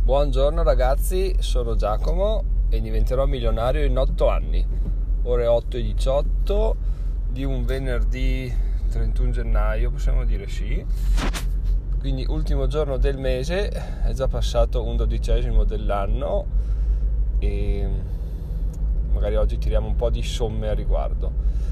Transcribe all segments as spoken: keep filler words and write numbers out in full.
Buongiorno ragazzi, sono Giacomo e diventerò milionario in otto anni. Ore otto e diciotto di un venerdì trentuno gennaio, possiamo dire sì. Quindi ultimo giorno del mese, è già passato un dodicesimo dell'anno e magari oggi tiriamo un po' di somme a riguardo.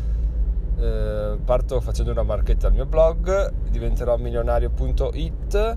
Eh, parto facendo una marchetta al mio blog, diventerò milionario punto it,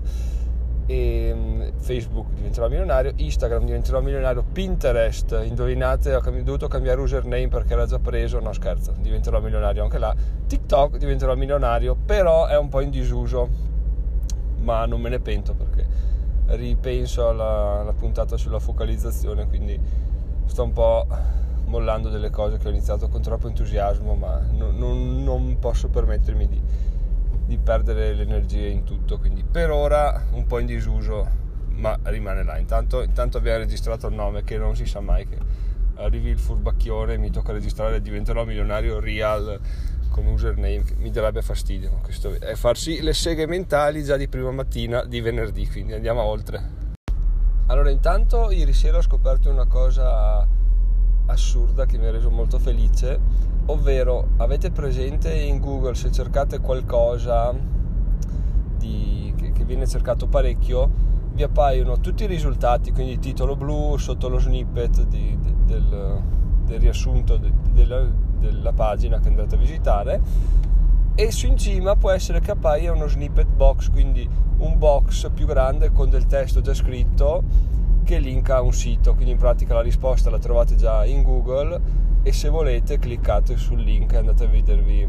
e Facebook diventerò milionario, Instagram diventerò milionario, Pinterest, indovinate, ho cambi- dovuto cambiare username perché era già preso, no scherzo, diventerò milionario anche là, TikTok diventerò milionario, però è un po' in disuso, ma non me ne pento perché ripenso alla, alla puntata sulla focalizzazione, quindi sto un po' mollando delle cose che ho iniziato con troppo entusiasmo, ma non, non, non posso permettermi di di perdere l'energia in tutto, quindi per ora un po' in disuso, ma rimane là. Intanto, intanto abbiamo registrato il nome, che non si sa mai che arrivi il furbacchione, mi tocca registrare diventerò milionario real come username, che mi darebbe fastidio, ma questo è farsi le seghe mentali già di prima mattina di venerdì, quindi andiamo oltre. Allora, intanto ieri sera ho scoperto una cosa assurda che mi ha reso molto felice, ovvero avete presente in Google, se cercate qualcosa di, che, che viene cercato parecchio, vi appaiono tutti i risultati, quindi titolo blu sotto lo snippet di, de, del, del riassunto de, della, della pagina che andate a visitare, e su in cima può essere che appaia uno snippet box, quindi un box più grande con del testo già scritto che linka a un sito, quindi in pratica la risposta la trovate già in Google e se volete cliccate sul link e andate a vedervi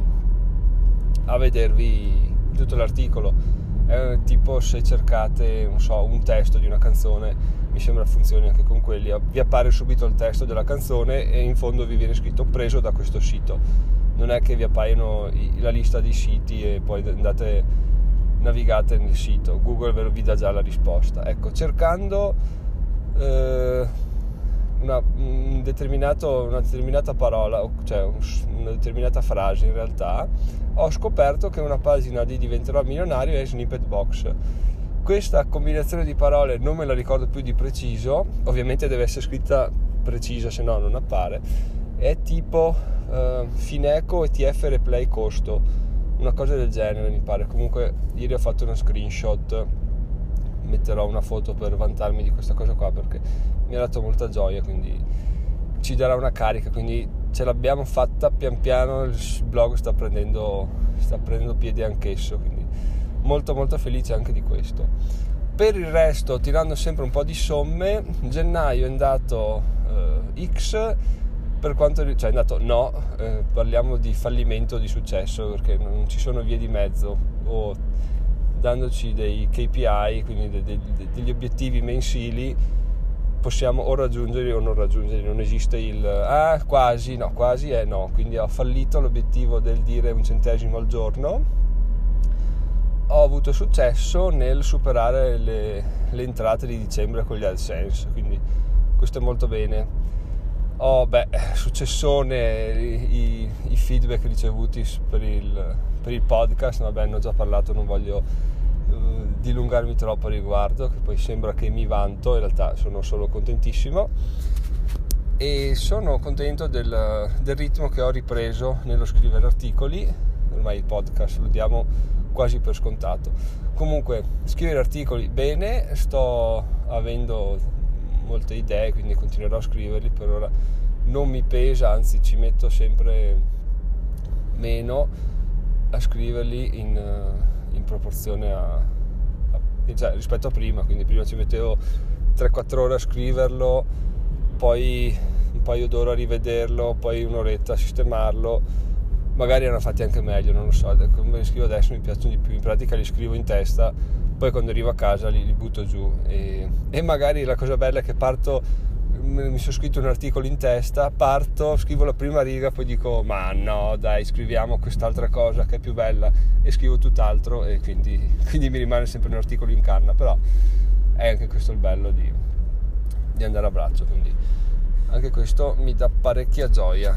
a vedervi tutto l'articolo. È tipo se cercate, non so, un testo di una canzone, mi sembra funzioni anche con quelli, vi appare subito il testo della canzone e in fondo vi viene scritto preso da questo sito, non è che vi appaiono la lista di siti e poi andate navigate nel sito, Google ve lo vi dà già la risposta. Ecco, cercando Una, un determinato, una determinata parola, cioè una determinata frase, in realtà ho scoperto che una pagina di diventerò milionario è snippet box. Questa combinazione di parole non me la ricordo più di preciso, ovviamente deve essere scritta precisa, se no non appare. È tipo uh, Fineco E T F Replay costo, una cosa del genere mi pare. Comunque ieri ho fatto uno screenshot, metterò una foto per vantarmi di questa cosa qua perché mi ha dato molta gioia, quindi ci darà una carica, quindi ce l'abbiamo fatta pian piano, il blog sta prendendo sta prendendo piede anch'esso, quindi molto molto felice anche di questo. Per il resto, tirando sempre un po' di somme, gennaio è andato eh, X, per quanto cioè è andato no, eh, parliamo di fallimento o di successo perché non ci sono vie di mezzo, o dandoci dei K P I, quindi de, de, de, degli obiettivi mensili, possiamo o raggiungerli o non raggiungerli, non esiste il ah quasi, no, quasi è no, quindi ho fallito l'obiettivo del dire un centesimo al giorno, ho avuto successo nel superare le, le entrate di dicembre con gli AdSense, quindi questo è molto bene. Ho, beh, successone i, i feedback ricevuti per il, per il podcast, vabbè, ne ho già parlato, non voglio uh, dilungarmi troppo a riguardo, che poi sembra che mi vanto, in realtà sono solo contentissimo e sono contento del, del ritmo che ho ripreso nello scrivere articoli. Ormai il podcast lo diamo quasi per scontato. Comunque, scrivere articoli bene, sto avendo molte idee, quindi continuerò a scriverli, per ora non mi pesa, anzi ci metto sempre meno a scriverli in, in proporzione a, a cioè, rispetto a prima, quindi prima ci mettevo tre quattro ore a scriverlo, poi un paio d'ore a rivederlo, poi un'oretta a sistemarlo, magari erano fatti anche meglio, non lo so, come li scrivo adesso mi piacciono di più, in pratica li scrivo in testa, poi quando arrivo a casa li, li butto giù e, e magari la cosa bella è che parto, mi sono scritto un articolo in testa, parto, scrivo la prima riga, poi dico ma no dai, scriviamo quest'altra cosa che è più bella e scrivo tutt'altro, e quindi, quindi mi rimane sempre un articolo in canna, però è anche questo il bello di, di andare a braccio, quindi anche questo mi dà parecchia gioia.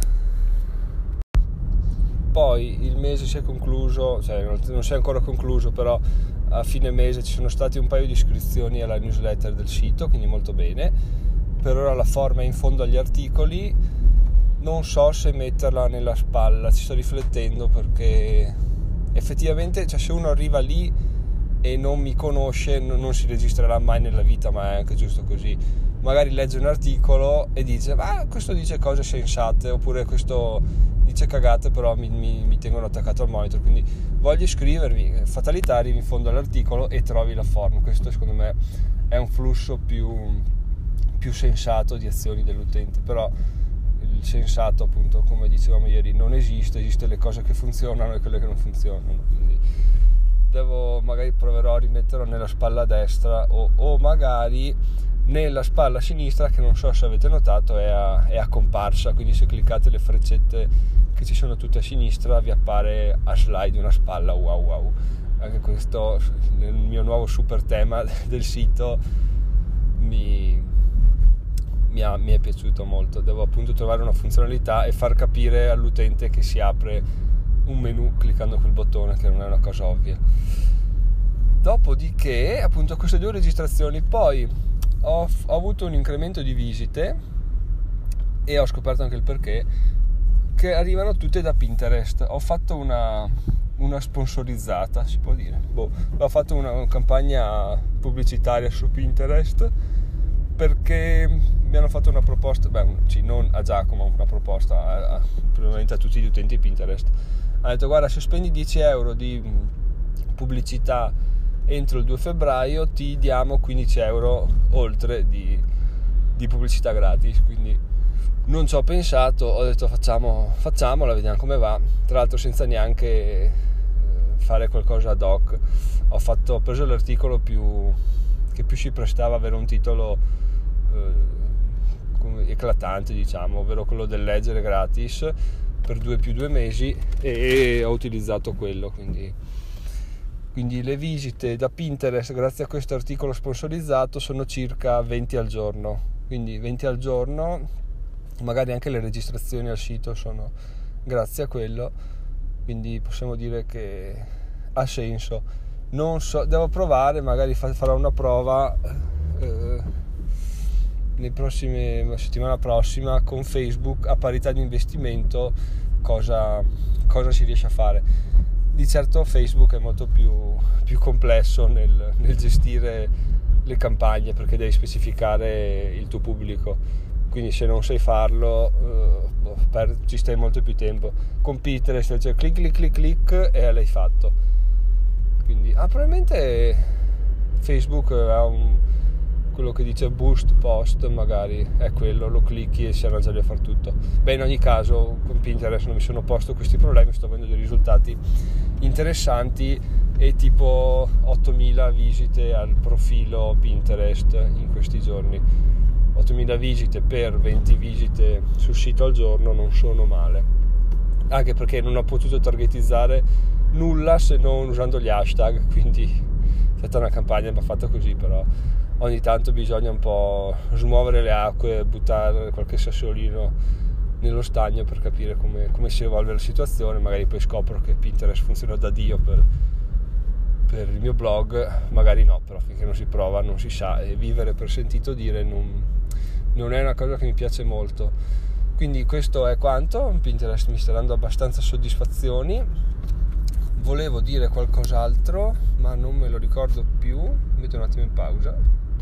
Poi il mese si è concluso, cioè non si è ancora concluso, però a fine mese ci sono stati un paio di iscrizioni alla newsletter del sito, quindi molto bene. Per ora la forma è in fondo agli articoli, non so se metterla nella spalla, ci sto riflettendo, perché effettivamente, cioè, se uno arriva lì e non mi conosce non, non si registrerà mai nella vita, ma è anche giusto così. Magari legge un articolo e dice ma questo dice cose sensate, oppure questo dice cagate, però mi, mi, mi tengono attaccato al monitor, quindi voglio iscrivermi, fatalità, arrivi in fondo all'articolo e trovi la forma. Questo secondo me è un flusso più, più sensato di azioni dell'utente, però il sensato, appunto, come dicevamo ieri, non esiste, esiste le cose che funzionano e quelle che non funzionano, quindi devo, magari proverò a rimetterlo nella spalla destra o, o magari nella spalla sinistra, che non so se avete notato è a, è a comparsa, quindi se cliccate le freccette che ci sono tutte a sinistra vi appare a slide una spalla. Wow wow, anche questo nel mio nuovo super tema del sito mi, mi, ha, mi è piaciuto molto. Devo appunto trovare una funzionalità e far capire all'utente che si apre un menu cliccando quel bottone, che non è una cosa ovvia. Dopodiché appunto queste due registrazioni, poi Ho, ho avuto un incremento di visite e ho scoperto anche il perché, che arrivano tutte da Pinterest. Ho fatto una, una sponsorizzata, si può dire, boh, ho fatto una, una campagna pubblicitaria su Pinterest perché mi hanno fatto una proposta, beh, sì, non a Giacomo, una proposta a, a, probabilmente a tutti gli utenti Pinterest. Ha detto guarda, se spendi dieci euro di pubblicità entro il due febbraio ti diamo quindici euro oltre di, di pubblicità gratis. Quindi non ci ho pensato, ho detto facciamo, facciamola, vediamo come va, tra l'altro senza neanche eh, fare qualcosa ad hoc. Ho, fatto, ho preso l'articolo più che più si prestava a avere un titolo eh, eclatante, diciamo, ovvero quello del leggere gratis per due più due mesi, e ho utilizzato quello. Quindi Quindi le visite da Pinterest grazie a questo articolo sponsorizzato sono circa venti al giorno, quindi venti al giorno, magari anche le registrazioni al sito sono grazie a quello, quindi possiamo dire che ha senso. Non so, devo provare, magari farò una prova eh, nei prossimi, la settimana prossima con Facebook a parità di investimento, cosa, cosa si riesce a fare. Di certo Facebook è molto più, più complesso nel, nel gestire le campagne, perché devi specificare il tuo pubblico, quindi se non sai farlo eh, boh, per, ci stai molto più tempo. Con Pinterest cioè clic clic clic clic e l'hai fatto. Quindi ah, probabilmente Facebook ha un, quello che dice boost post, magari è quello, lo clicchi e si arrangia a far tutto. Beh, in ogni caso con Pinterest non mi sono posto questi problemi, sto avendo dei risultati interessanti e tipo ottomila visite al profilo Pinterest in questi giorni. Ottomila visite per venti visite sul sito al giorno non sono male, anche perché non ho potuto targetizzare nulla se non usando gli hashtag, quindi è stata una campagna fatta così. Però ogni tanto bisogna un po' smuovere le acque, buttare qualche sassolino nello stagno per capire come, come si evolve la situazione. Magari poi scopro che Pinterest funziona da Dio per, per il mio blog, magari no, però finché non si prova non si sa, e vivere per sentito dire non, non è una cosa che mi piace molto. Quindi questo è quanto. Pinterest mi sta dando abbastanza soddisfazioni. Volevo dire qualcos'altro ma non me lo ricordo più, metto un attimo in pausa.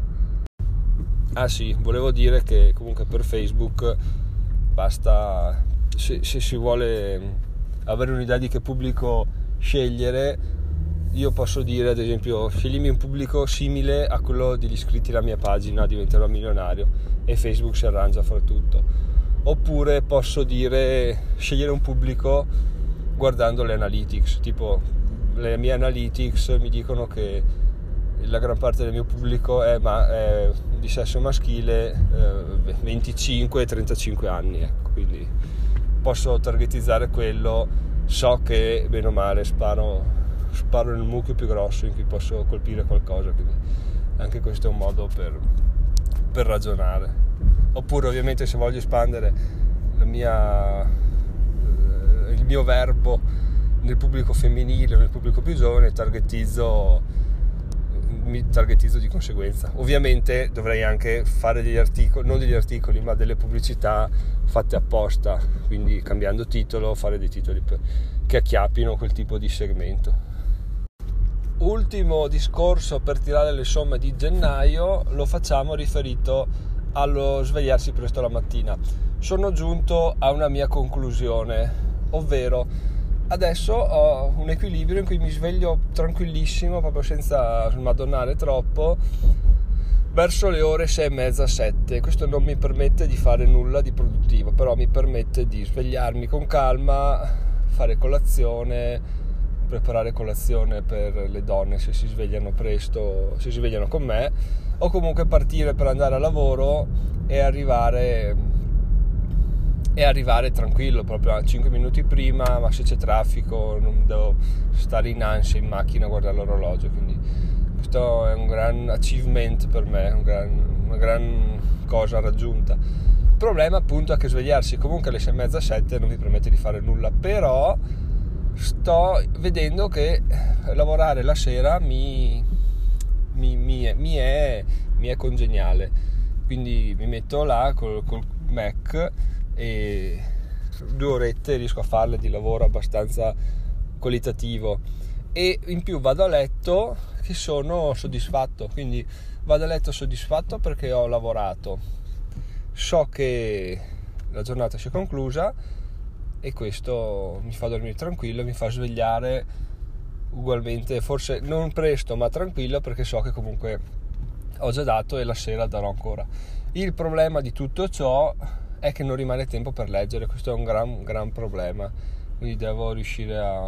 Ah sì, volevo dire che comunque per Facebook basta, se, se si vuole avere un'idea di che pubblico scegliere, io posso dire ad esempio sceglimi un pubblico simile a quello degli iscritti alla mia pagina, diventerò milionario, e Facebook si arrangia a fare tutto. Oppure posso dire scegliere un pubblico guardando le analytics, tipo le mie analytics mi dicono che la gran parte del mio pubblico è, ma, è di sesso maschile, eh, venticinque trentacinque anni, ecco, quindi posso targetizzare quello, so che bene o male sparo, sparo nel mucchio più grosso in cui posso colpire qualcosa, quindi anche questo è un modo per, per ragionare. Oppure ovviamente se voglio espandere la mia, il mio verbo nel pubblico femminile o nel pubblico più giovane, targetizzo mi targetizzo di conseguenza. Ovviamente dovrei anche fare degli articoli, non degli articoli, ma delle pubblicità fatte apposta, quindi cambiando titolo, fare dei titoli per, che acchiappino quel tipo di segmento. Ultimo discorso per tirare le somme di gennaio lo facciamo riferito allo svegliarsi presto la mattina. Sono giunto a una mia conclusione, ovvero adesso ho un equilibrio in cui mi sveglio tranquillissimo, proprio senza smadonnare troppo, verso le ore sei e mezza, sette. Questo non mi permette di fare nulla di produttivo, però mi permette di svegliarmi con calma, fare colazione, preparare colazione per le donne se si svegliano presto, se si svegliano con me, o comunque partire per andare a lavoro e arrivare e arrivare tranquillo, proprio cinque minuti prima, ma se c'è traffico non devo stare in ansia in macchina a guardare l'orologio. Quindi questo è un gran achievement per me, un gran, una gran cosa raggiunta. Il problema appunto è che svegliarsi comunque alle sei e mezza, sette non mi permette di fare nulla, però sto vedendo che lavorare la sera mi, mi, mi, è, mi, è, mi è congeniale, quindi mi metto là col, col Mac e due orette riesco a farle di lavoro abbastanza qualitativo, e in più vado a letto che sono soddisfatto, quindi vado a letto soddisfatto perché ho lavorato, so che la giornata si è conclusa e questo mi fa dormire tranquillo, mi fa svegliare ugualmente, forse non presto ma tranquillo, perché so che comunque ho già dato e la sera darò ancora. Il problema di tutto ciò è che non rimane tempo per leggere, questo è un gran, gran problema, quindi devo riuscire a,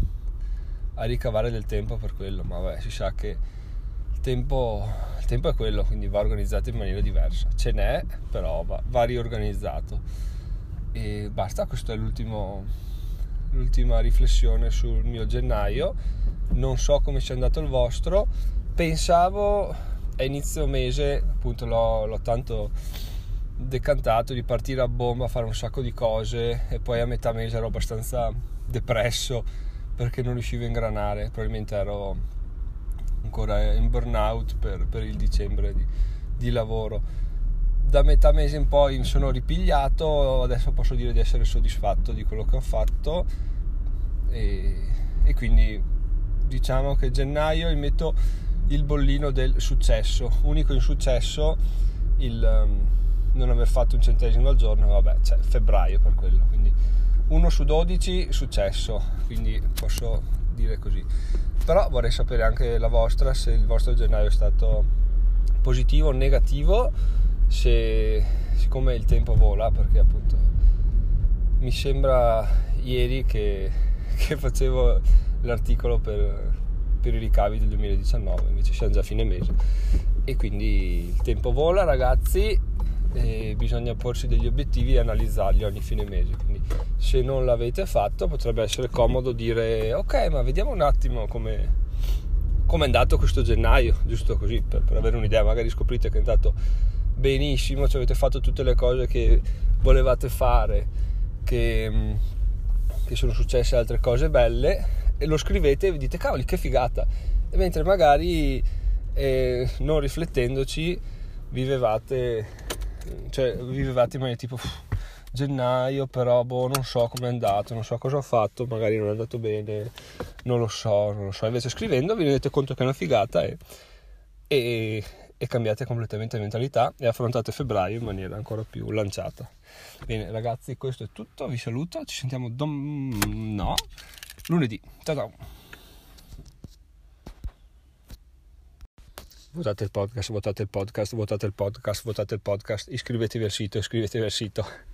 a ricavare del tempo per quello, ma vabbè, si sa che il tempo, il tempo è quello, quindi va organizzato in maniera diversa, ce n'è, però va, va riorganizzato. E basta, questo è l'ultimo, l'ultima riflessione sul mio gennaio. Non so come sia andato il vostro. Pensavo a inizio mese, appunto l'ho, l'ho tanto decantato, di partire a bomba, fare un sacco di cose, e poi a metà mese ero abbastanza depresso perché non riuscivo a ingranare, probabilmente ero ancora in burnout per, per il dicembre di, di lavoro. Da metà mese in poi mi sono ripigliato, adesso posso dire di essere soddisfatto di quello che ho fatto, e, e quindi diciamo che gennaio mi metto il bollino del successo, unico insuccesso il um, non aver fatto un centesimo al giorno, vabbè, c'è febbraio per quello, quindi uno su dodici successo, quindi posso dire così. Però vorrei sapere anche la vostra, se il vostro gennaio è stato positivo o negativo, se siccome il tempo vola, perché appunto mi sembra ieri che, che facevo l'articolo per, per i ricavi del duemiladiciannove, invece siamo già a fine mese, e quindi il tempo vola, ragazzi, e bisogna porsi degli obiettivi e analizzarli ogni fine mese. Quindi se non l'avete fatto potrebbe essere comodo dire ok, ma vediamo un attimo come come è andato questo gennaio, giusto così per, per avere un'idea. Magari scoprite che è andato benissimo, cioè avete fatto tutte le cose che volevate fare, che, che sono successe altre cose belle, e lo scrivete e vi dite cavoli che figata, e mentre magari eh, non riflettendoci vivevate, cioè vivevate in maniera tipo gennaio, però boh, non so come è andato, non so cosa ho fatto, magari non è andato bene, non lo so, non lo so. Invece scrivendo vi rendete conto che è una figata e, e, e cambiate completamente mentalità e affrontate febbraio in maniera ancora più lanciata. Bene ragazzi, questo è tutto, vi saluto, ci sentiamo dom... no, lunedì, ciao ciao. Votate il podcast, votate il podcast, votate il podcast, votate il podcast, iscrivetevi al sito, iscrivetevi al sito.